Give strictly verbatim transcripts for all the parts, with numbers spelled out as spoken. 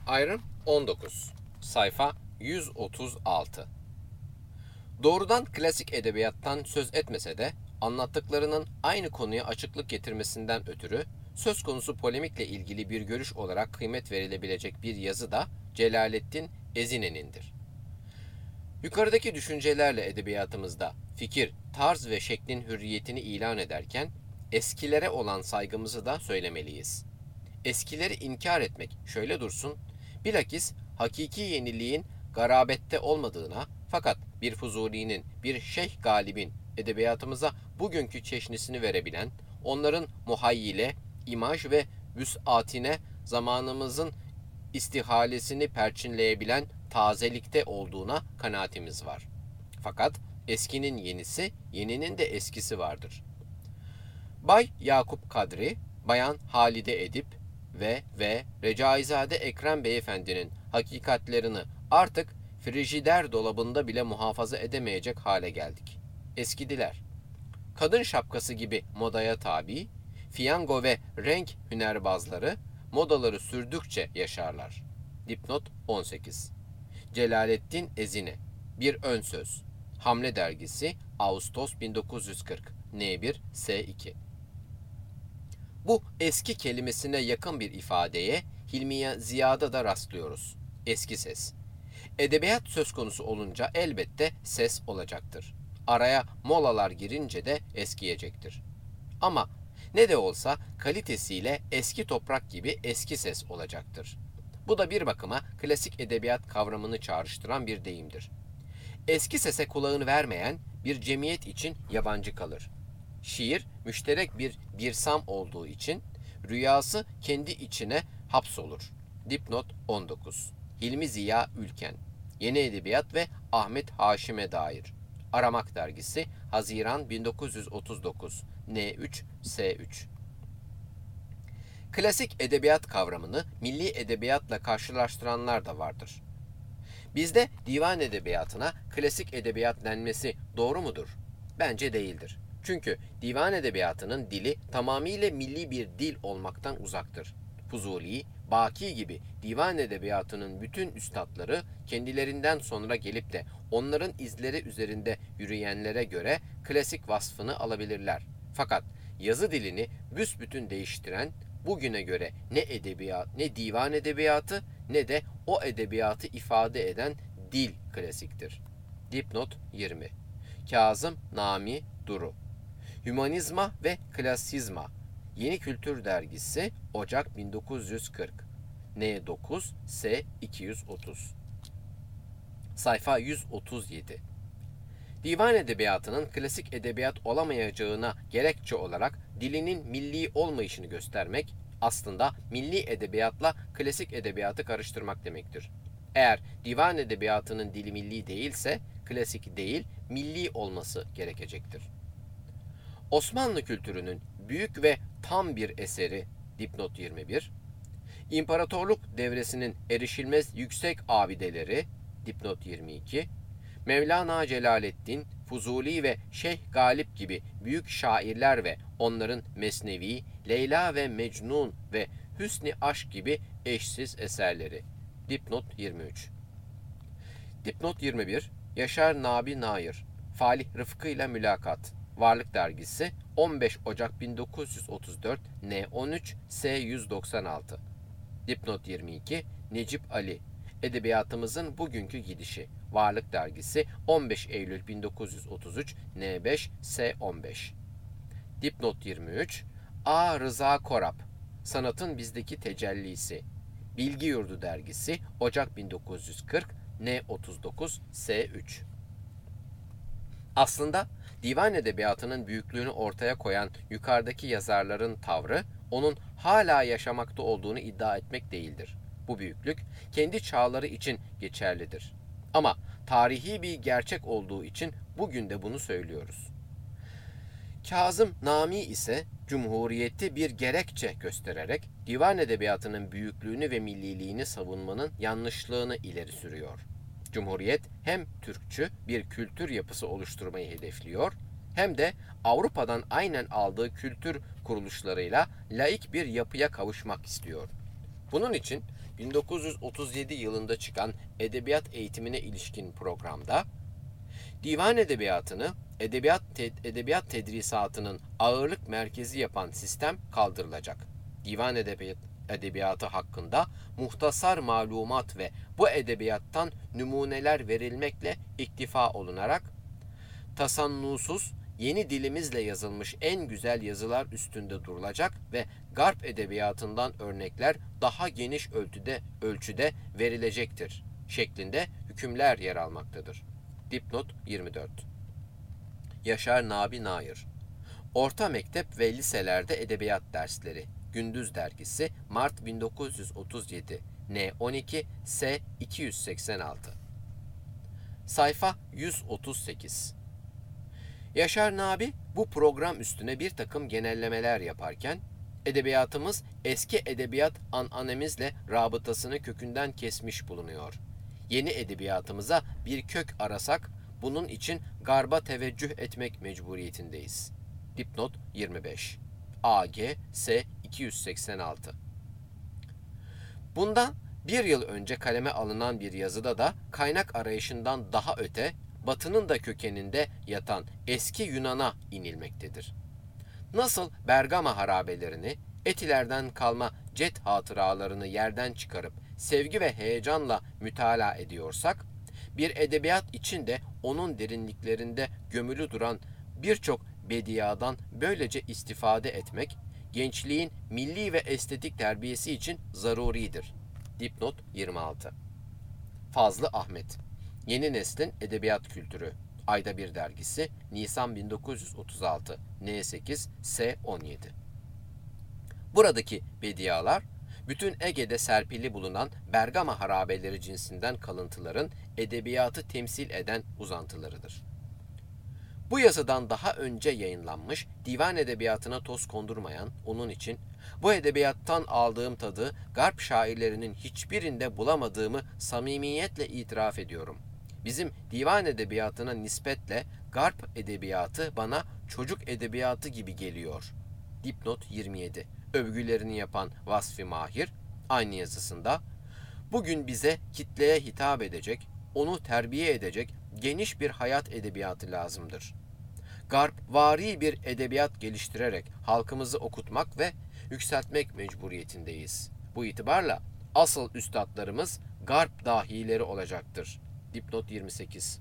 Ayrım on dokuz. Sayfa yüz otuz altı. Doğrudan klasik edebiyattan söz etmese de anlattıklarının aynı konuya açıklık getirmesinden ötürü söz konusu polemikle ilgili bir görüş olarak kıymet verilebilecek bir yazı da Celaleddin Ezine'nindir. Yukarıdaki düşüncelerle edebiyatımızda fikir, tarz ve şeklin hürriyetini ilan ederken eskilere olan saygımızı da söylemeliyiz. Eskileri inkar etmek şöyle dursun, bilakis hakiki yeniliğin garabette olmadığına, fakat bir Fuzuli'nin, bir Şeyh Galip'in edebiyatımıza bugünkü çeşnisini verebilen, onların muhayyile, imaj ve vüs'atine zamanımızın istihalesini perçinleyebilen tazelikte olduğuna kanaatimiz var. Fakat eskinin yenisi, yeninin de eskisi vardır. Bay Yakup Kadri, Bayan Halide Edip ve ve Recaizade Ekrem Beyefendi'nin hakikatlerini artık frijider dolabında bile muhafaza edemeyecek hale geldik. Eskidiler. Kadın şapkası gibi modaya tabi, fiyango ve renk hünerbazları modaları sürdükçe yaşarlar. Dipnot on sekiz. Celaleddin Ezine. Bir ön söz. Hamle dergisi, Ağustos bin dokuz yüz kırk. N bir S iki. Bu eski kelimesine yakın bir ifadeye Hilmiye Ziya'da da rastlıyoruz. Eski ses. Edebiyat söz konusu olunca elbette ses olacaktır. Araya molalar girince de eskiyecektir. Ama ne de olsa kalitesiyle eski toprak gibi eski ses olacaktır. Bu da bir bakıma klasik edebiyat kavramını çağrıştıran bir deyimdir. Eski sese kulağını vermeyen bir cemiyet için yabancı kalır. Şiir müşterek bir birsam olduğu için rüyası kendi içine hapsolur. Dipnot on dokuz. Hilmi Ziya Ülken. Yeni Edebiyat ve Ahmet Haşim'e dair. Aramak dergisi, Haziran bin dokuz yüz otuz dokuz. N üç S üç. Klasik edebiyat kavramını milli edebiyatla karşılaştıranlar da vardır. Bizde divan edebiyatına klasik edebiyat denmesi doğru mudur? Bence değildir. Çünkü divan edebiyatının dili tamamıyla milli bir dil olmaktan uzaktır. Fuzuli, Baki gibi divan edebiyatının bütün üstadları kendilerinden sonra gelip de onların izleri üzerinde yürüyenlere göre klasik vasfını alabilirler. Fakat yazı dilini büsbütün değiştiren, bugüne göre ne edebiyat, ne divan edebiyatı ne de o edebiyatı ifade eden dil klasiktir. Dipnot yirmi. Kazım Nami Duru. Hümanizma ve Klasizma. Yeni Kültür Dergisi, Ocak bin dokuz yüz kırk. N dokuz S iki yüz otuz. Sayfa yüz otuz yedi. Divan edebiyatının klasik edebiyat olamayacağına gerekçe olarak dilinin milli olmayışını göstermek, aslında milli edebiyatla klasik edebiyatı karıştırmak demektir. Eğer divan edebiyatının dili milli değilse, klasik değil, milli olması gerekecektir. Osmanlı kültürünün büyük ve tam bir eseri, dipnot yirmi bir, İmparatorluk devresinin erişilmez yüksek abideleri, dipnot yirmi iki, Mevlana Celaleddin, Fuzuli ve Şeyh Galip gibi büyük şairler ve onların Mesnevi, Leyla ve Mecnun ve Hüsn-i Aşk gibi eşsiz eserleri. Dipnot yirmi üç. Dipnot yirmi bir, Yaşar Nabi Nair, Falih Rıfkı ile Mülakat. Varlık Dergisi, on beş Ocak bin dokuz yüz otuz dört. N on üç S yüz doksan altı. Dipnot yirmi iki, Necip Ali, Edebiyatımızın Bugünkü Gidişi. Varlık Dergisi, on beş Eylül bin dokuz yüz otuz üç. N beş S on beş. Dipnot yirmi üç, A. Rıza Korap, Sanatın Bizdeki Tecellisi. Bilgi Yurdu Dergisi, Ocak bin dokuz yüz kırk. N otuz dokuz S üç. Aslında divan edebiyatının büyüklüğünü ortaya koyan yukarıdaki yazarların tavrı, onun hala yaşamakta olduğunu iddia etmek değildir. Bu büyüklük kendi çağları için geçerlidir. Ama tarihi bir gerçek olduğu için bugün de bunu söylüyoruz. Kazım Nami ise Cumhuriyeti bir gerekçe göstererek divan edebiyatının büyüklüğünü ve milliliğini savunmanın yanlışlığını ileri sürüyor. Cumhuriyet hem Türkçü bir kültür yapısı oluşturmayı hedefliyor, hem de Avrupa'dan aynen aldığı kültür kuruluşlarıyla laik bir yapıya kavuşmak istiyor. Bunun için bin dokuz yüz otuz yedi yılında çıkan edebiyat eğitimine ilişkin programda divan edebiyatını edebiyat te- edebiyat tedrisatının ağırlık merkezi yapan sistem kaldırılacak. Divan edebiyat edebiyatı hakkında muhtasar malumat ve bu edebiyattan numuneler verilmekle iktifa olunarak tasannusuz yeni dilimizle yazılmış en güzel yazılar üstünde durulacak ve Garp edebiyatından örnekler daha geniş ölçüde ölçüde verilecektir şeklinde hükümler yer almaktadır. Dipnot yirmi dört. Yaşar Nabi Nair. Orta mektep ve liselerde edebiyat dersleri. Gündüz Dergisi, Mart bin dokuz yüz otuz yedi, N on iki, S iki yüz seksen altı. Sayfa yüz otuz sekiz. Yaşar Nabi bu program üstüne bir takım genellemeler yaparken, edebiyatımız eski edebiyat ananemizle rabıtasını kökünden kesmiş bulunuyor. Yeni edebiyatımıza bir kök arasak, bunun için garba teveccüh etmek mecburiyetindeyiz. Dipnot yirmi beş. A G S iki yüz seksen altı. Bundan bir yıl önce kaleme alınan bir yazıda da kaynak arayışından daha öte, Batı'nın da kökeninde yatan eski Yunan'a inilmektedir. Nasıl Bergama harabelerini, Etilerden kalma cet hatıralarını yerden çıkarıp sevgi ve heyecanla mütalaa ediyorsak, bir edebiyat için de onun derinliklerinde gömülü duran birçok bediadan böylece istifade etmek, gençliğin milli ve estetik terbiyesi için zaruridir. Dipnot yirmi altı. Fazlı Ahmet. Yeni Neslin Edebiyat Kültürü. Ayda Bir Dergisi. Nisan bin dokuz yüz otuz altı. N sekiz, S on yedi. Buradaki bedialar, bütün Ege'de serpili bulunan Bergama harabeleri cinsinden kalıntıların edebiyatı temsil eden uzantılarıdır. Bu yazıdan daha önce yayınlanmış, divan edebiyatına toz kondurmayan, onun için bu edebiyattan aldığım tadı Garp şairlerinin hiçbirinde bulamadığımı samimiyetle itiraf ediyorum. Bizim divan edebiyatına nispetle Garp edebiyatı bana çocuk edebiyatı gibi geliyor. Dipnot yirmi yedi. Övgülerini yapan Vasfi Mahir, aynı yazısında, bugün bize kitleye hitap edecek, onu terbiye edecek geniş bir hayat edebiyatı lazımdır. Garp vari bir edebiyat geliştirerek halkımızı okutmak ve yükseltmek mecburiyetindeyiz. Bu itibarla asıl üstadlarımız Garp dahileri olacaktır. Dipnot yirmi sekiz.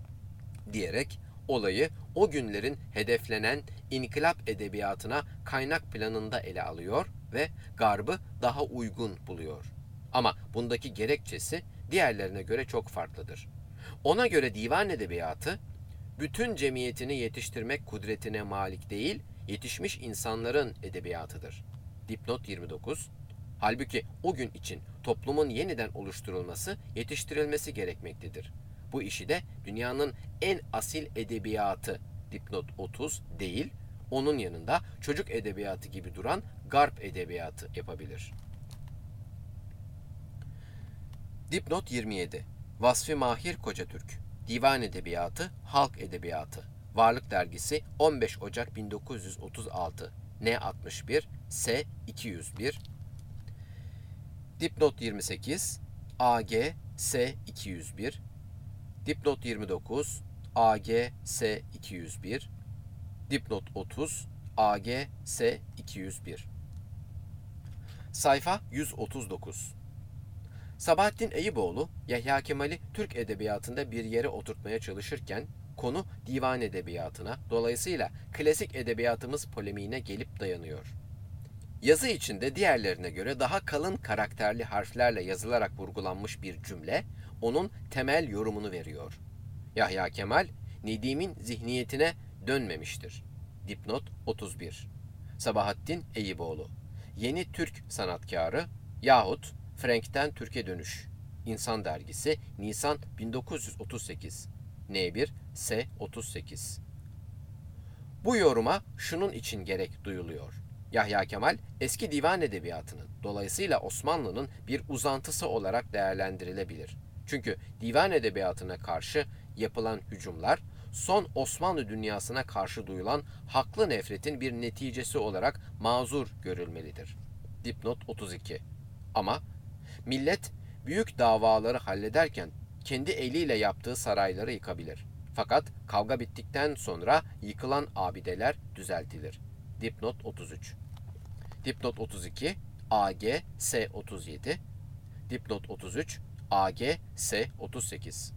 Diyerek olayı o günlerin hedeflenen inkılap edebiyatına kaynak planında ele alıyor ve Garb'ı daha uygun buluyor. Ama bundaki gerekçesi diğerlerine göre çok farklıdır. Ona göre divan edebiyatı, bütün cemiyetini yetiştirmek kudretine malik değil, yetişmiş insanların edebiyatıdır. Dipnot yirmi dokuz. Halbuki o gün için toplumun yeniden oluşturulması, yetiştirilmesi gerekmektedir. Bu işi de dünyanın en asil edebiyatı, dipnot otuz değil, onun yanında çocuk edebiyatı gibi duran Garp edebiyatı yapabilir. Dipnot yirmi yedi. Vasfi Mahir Kocatürk. Divan Edebiyatı, Halk Edebiyatı. Varlık Dergisi, on beş Ocak bin dokuz yüz otuz altı. N altmış bir, S iki yüz bir. Dipnot yirmi sekiz. A G S iki yüz bir. Dipnot yirmi dokuz. A G S iki yüz bir. Dipnot otuz. A G S iki yüz bir. Sayfa yüz otuz dokuz. Sabahattin Eyüboğlu, Yahya Kemal'i Türk edebiyatında bir yere oturtmaya çalışırken, konu divan edebiyatına, dolayısıyla klasik edebiyatımız polemiğine gelip dayanıyor. Yazı içinde diğerlerine göre daha kalın karakterli harflerle yazılarak vurgulanmış bir cümle, onun temel yorumunu veriyor. Yahya Kemal, Nedim'in zihniyetine dönmemiştir. Dipnot otuz bir. Sabahattin Eyüboğlu, Yeni Türk Sanatkarı yahut Frank'ten Türkiye Dönüş. İnsan Dergisi, Nisan bin dokuz yüz otuz sekiz. N bir, S otuz sekiz. Bu yoruma şunun için gerek duyuluyor. Yahya Kemal, eski divan edebiyatının, dolayısıyla Osmanlı'nın bir uzantısı olarak değerlendirilebilir. Çünkü divan edebiyatına karşı yapılan hücumlar, son Osmanlı dünyasına karşı duyulan haklı nefretin bir neticesi olarak mazur görülmelidir. Dipnot otuz iki. Ama Millet büyük davaları hallederken kendi eliyle yaptığı sarayları yıkabilir. Fakat kavga bittikten sonra yıkılan abideler düzeltilir. Dipnot otuz üç. Dipnot otuz iki, A G S otuz yedi. Dipnot otuz üç, A G S otuz sekiz.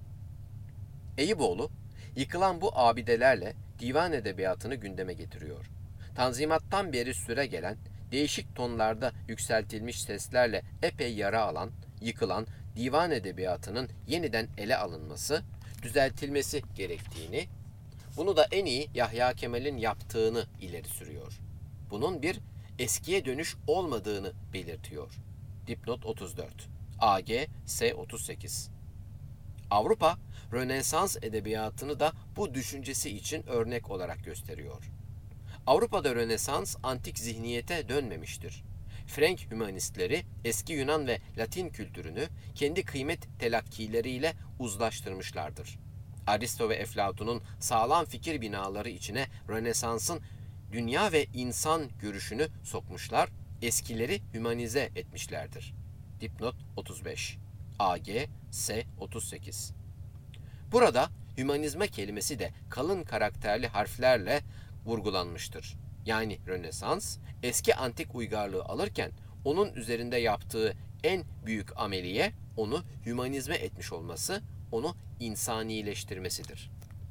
Eyüboğlu, yıkılan bu abidelerle divan edebiyatını gündeme getiriyor. Tanzimattan beri süre gelen, değişik tonlarda yükseltilmiş seslerle epey yara alan, yıkılan divan edebiyatının yeniden ele alınması, düzeltilmesi gerektiğini, bunu da en iyi Yahya Kemal'in yaptığını ileri sürüyor. Bunun bir eskiye dönüş olmadığını belirtiyor. Dipnot otuz dört. A G S otuz sekiz. Avrupa, Rönesans edebiyatını da bu düşüncesi için örnek olarak gösteriyor. Avrupa'da Rönesans antik zihniyete dönmemiştir. Frank hümanistleri eski Yunan ve Latin kültürünü kendi kıymet telakkileriyle uzlaştırmışlardır. Aristo ve Eflatun'un sağlam fikir binaları içine Rönesans'ın dünya ve insan görüşünü sokmuşlar, eskileri hümanize etmişlerdir. Dipnot otuz beş. A G S otuz sekiz. Burada hümanizme kelimesi de kalın karakterli harflerle vurgulanmıştır. Yani Rönesans eski antik uygarlığı alırken onun üzerinde yaptığı en büyük ameliye onu hümanizme etmiş olması, onu insanileştirmesidir.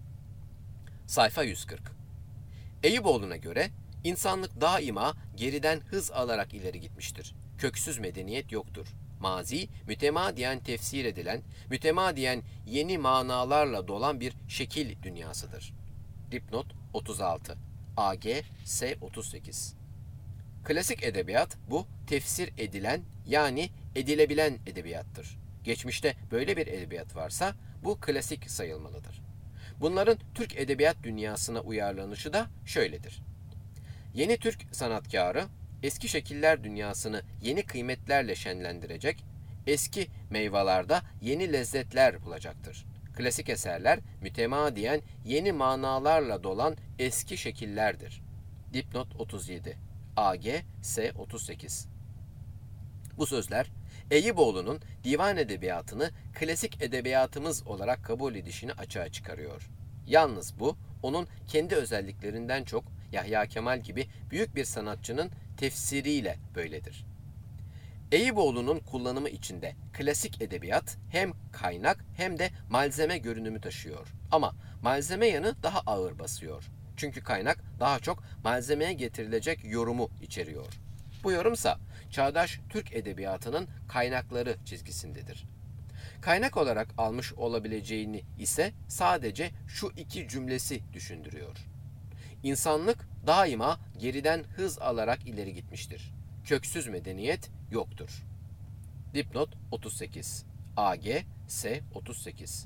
Sayfa yüz kırk. Eyüboğlu'na göre insanlık daima geriden hız alarak ileri gitmiştir. Köksüz medeniyet yoktur. Mazi, mütemadiyen tefsir edilen, mütemadiyen yeni manalarla dolan bir şekil dünyasıdır. Dipnot otuz altı. A G S otuz sekiz. Klasik edebiyat bu tefsir edilen yani edilebilen edebiyattır. Geçmişte böyle bir edebiyat varsa bu klasik sayılmalıdır. Bunların Türk edebiyat dünyasına uyarlanışı da şöyledir. Yeni Türk sanatkarı eski şekiller dünyasını yeni kıymetlerle şenlendirecek, eski meyvelerde yeni lezzetler bulacaktır. Klasik eserler mütemadiyen yeni manalarla dolan eski şekillerdir. Dipnot otuz yedi. A G S otuz sekiz. Bu sözler Eyüboğlu'nun divan edebiyatını klasik edebiyatımız olarak kabul edişini açığa çıkarıyor. Yalnız bu onun kendi özelliklerinden çok Yahya Kemal gibi büyük bir sanatçının tefsiriyle böyledir. Eyüboğlu'nun kullanımı içinde klasik edebiyat hem kaynak hem de malzeme görünümü taşıyor. Ama malzeme yanı daha ağır basıyor. Çünkü kaynak daha çok malzemeye getirilecek yorumu içeriyor. Bu yorumsa çağdaş Türk edebiyatının kaynakları çizgisindedir. Kaynak olarak almış olabileceğini ise sadece şu iki cümlesi düşündürüyor. İnsanlık daima geriden hız alarak ileri gitmiştir. Köksüz medeniyet yoktur. Dipnot otuz sekiz. A G S otuz sekiz.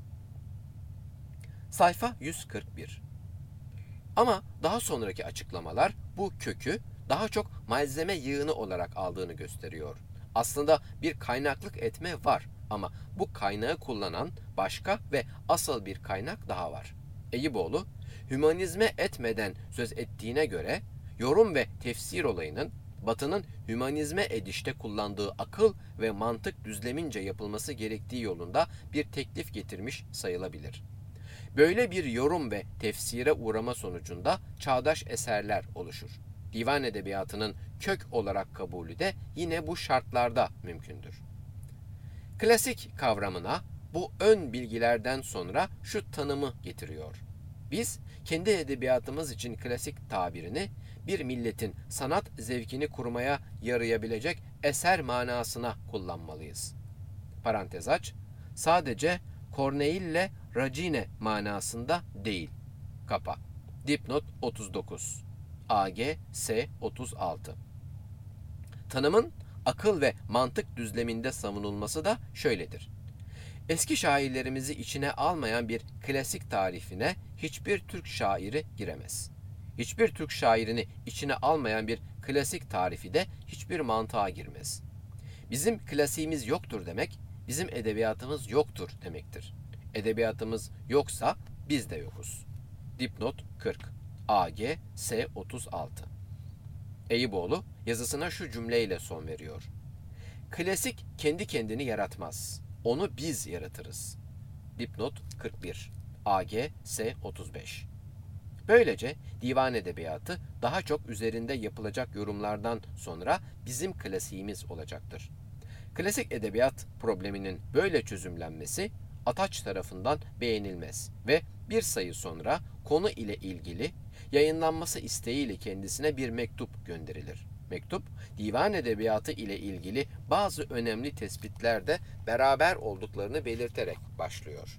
Sayfa yüz kırk bir. Ama daha sonraki açıklamalar bu kökü daha çok malzeme yığını olarak aldığını gösteriyor. Aslında bir kaynaklık etme var ama bu kaynağı kullanan başka ve asıl bir kaynak daha var. Eyüboğlu, hümanizme etmeden söz ettiğine göre yorum ve tefsir olayının Batı'nın hümanizme edişte kullandığı akıl ve mantık düzlemince yapılması gerektiği yolunda bir teklif getirmiş sayılabilir. Böyle bir yorum ve tefsire uğrama sonucunda çağdaş eserler oluşur. Divan edebiyatının kök olarak kabulü de yine bu şartlarda mümkündür. Klasik kavramına bu ön bilgilerden sonra şu tanımı getiriyor. Biz kendi edebiyatımız için klasik tabirini bir milletin sanat zevkini kurmaya yarayabilecek eser manasına kullanmalıyız. Parantez aç, sadece Corneille Racine manasında değil. Kapa. Dipnot otuz dokuz. A G S otuz altı. Tanımın akıl ve mantık düzleminde savunulması da şöyledir. Eski şairlerimizi içine almayan bir klasik tarifine hiçbir Türk şairi giremez. Hiçbir Türk şairini içine almayan bir klasik tarifi de hiçbir mantığa girmez. Bizim klasiğimiz yoktur demek, bizim edebiyatımız yoktur demektir. Edebiyatımız yoksa biz de yokuz. Dipnot kırk. A G S otuz altı. Eyüboğlu yazısına şu cümleyle son veriyor. Klasik kendi kendini yaratmaz. Onu biz yaratırız. Dipnot kırk bir. A G S otuz beş. Böylece divan edebiyatı daha çok üzerinde yapılacak yorumlardan sonra bizim klasiğimiz olacaktır. Klasik edebiyat probleminin böyle çözümlenmesi Ataç tarafından beğenilmez ve bir sayı sonra konu ile ilgili yayınlanması isteğiyle kendisine bir mektup gönderilir. Mektup, divan edebiyatı ile ilgili bazı önemli tespitlerde beraber olduklarını belirterek başlıyor.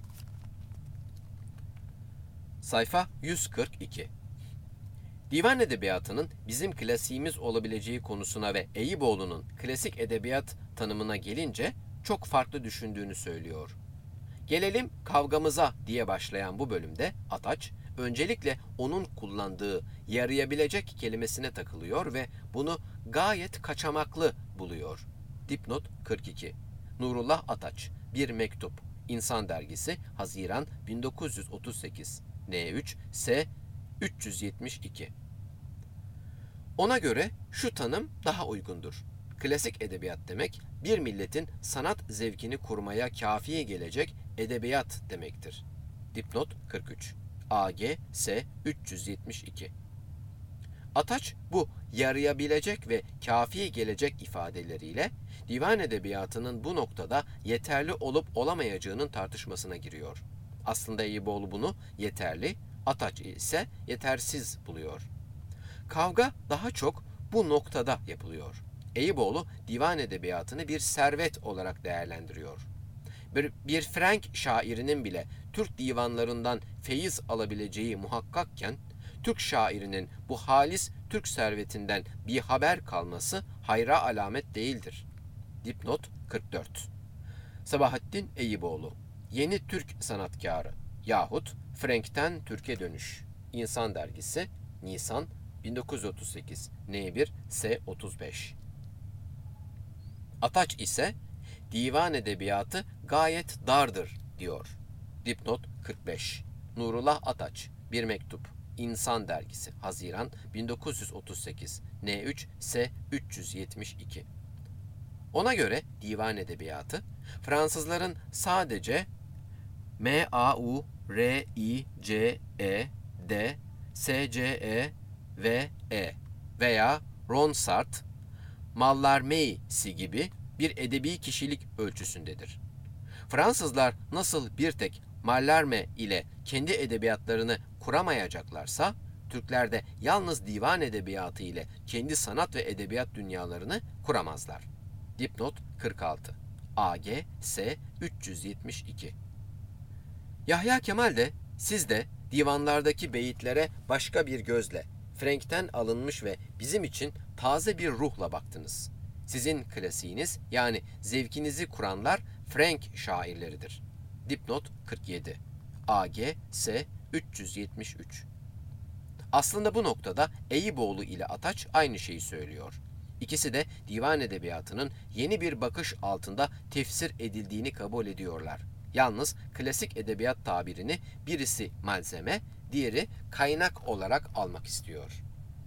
Sayfa yüz kırk iki. Divan edebiyatının bizim klasiğimiz olabileceği konusuna ve Eyüboğlu'nun klasik edebiyat tanımına gelince çok farklı düşündüğünü söylüyor. Gelelim kavgamıza diye başlayan bu bölümde Ataç, öncelikle onun kullandığı yarayabilecek kelimesine takılıyor ve bunu gayet kaçamaklı buluyor. Dipnot kırk iki. Nurullah Ataç, Bir Mektup, İnsan Dergisi, Haziran bin dokuz yüz otuz sekiz, N üç, S üç yüz yetmiş iki. Ona göre şu tanım daha uygundur. Klasik edebiyat demek, bir milletin sanat zevkini kurmaya kafiye gelecek edebiyat demektir. Dipnot kırk üç. A G S üç yüz yetmiş iki. Ataç bu yarayabilecek ve kafiye gelecek ifadeleriyle divan edebiyatının bu noktada yeterli olup olamayacağının tartışmasına giriyor. Aslında Eyüboğlu bunu yeterli, Ataç ise yetersiz buluyor. Kavga daha çok bu noktada yapılıyor. Eyüboğlu divan edebiyatını bir servet olarak değerlendiriyor. Bir, bir Frank şairinin bile Türk divanlarından feyiz alabileceği muhakkakken, Türk şairinin bu halis Türk servetinden bir haber kalması hayra alamet değildir. Dipnot kırk dört. Sabahattin Eyüboğlu, Yeni Türk Sanatkarı yahut Frank'ten Türk'e Dönüş, İnsan Dergisi, Nisan bin dokuz yüz otuz sekiz, N bir, S otuz beş. Ataç ise divan edebiyatı gayet dardır diyor. Dipnot kırk beş. Nurullah Ataç, Bir Mektup, İnsan Dergisi, Haziran bin dokuz yüz otuz sekiz, N üç, S üç yüz yetmiş iki. Ona göre divan edebiyatı, Fransızların sadece M A U R I C E D S C E V E veya Ronsard, Mallarmé'si gibi bir edebi kişilik ölçüsündedir. Fransızlar nasıl bir tek Mallarmé ile kendi edebiyatlarını kuramayacaklarsa, Türkler de yalnız divan edebiyatı ile kendi sanat ve edebiyat dünyalarını kuramazlar. Dipnot kırk altı. A G S üç yüz yetmiş iki. Yahya Kemal de siz de divanlardaki beyitlere başka bir gözle, Frank'ten alınmış ve bizim için taze bir ruhla baktınız. Sizin klasiğiniz yani zevkinizi kuranlar Frank şairleridir. Dipnot kırk yedi. A G S üç yüz yetmiş üç. Aslında bu noktada Eyüboğlu ile Ataç aynı şeyi söylüyor. İkisi de divan edebiyatının yeni bir bakış altında tefsir edildiğini kabul ediyorlar. Yalnız klasik edebiyat tabirini birisi malzeme, diğeri kaynak olarak almak istiyor.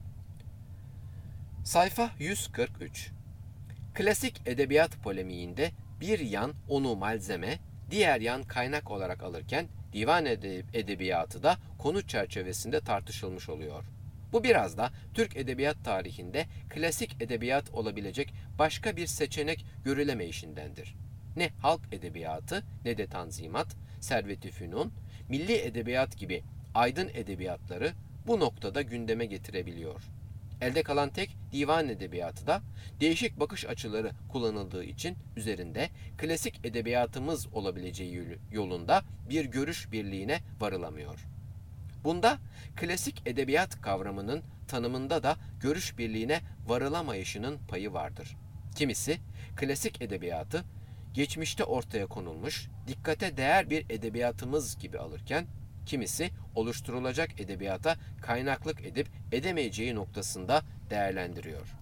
Sayfa yüz kırk üç. Klasik edebiyat polemiğinde bir yan onu malzeme, diğer yan kaynak olarak alırken divan edebiyatı da konu çerçevesinde tartışılmış oluyor. Bu biraz da Türk edebiyat tarihinde klasik edebiyat olabilecek başka bir seçenek görülemeyişindendir. Ne halk edebiyatı ne de Tanzimat, Servet-i Fünun, milli edebiyat gibi aydın edebiyatları bu noktada gündeme getirebiliyor. Elde kalan tek divan edebiyatı da değişik bakış açıları kullanıldığı için üzerinde klasik edebiyatımız olabileceği yolunda bir görüş birliğine varılamıyor. Bunda klasik edebiyat kavramının tanımında da görüş birliğine varılamayışının payı vardır. Kimisi klasik edebiyatı geçmişte ortaya konulmuş, dikkate değer bir edebiyatımız gibi alırken, kimisi oluşturulacak edebiyata kaynaklık edip edemeyeceği noktasında değerlendiriyor.